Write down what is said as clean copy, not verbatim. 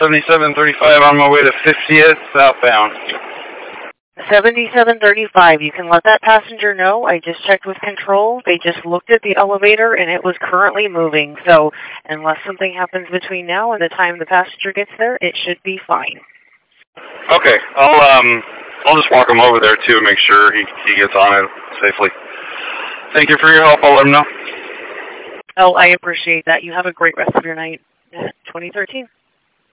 7735 on my way to 50th southbound. 7735. You can let that passenger know. I just checked with control. They just looked at the elevator, and it was currently moving. So unless something happens between now and the time the passenger gets there, it should be fine. Okay. I'll just walk him over there, too, and make sure he gets on it safely. Thank you for your help. I'll let him know. Oh, I appreciate that. You have a great rest of your night. 2013.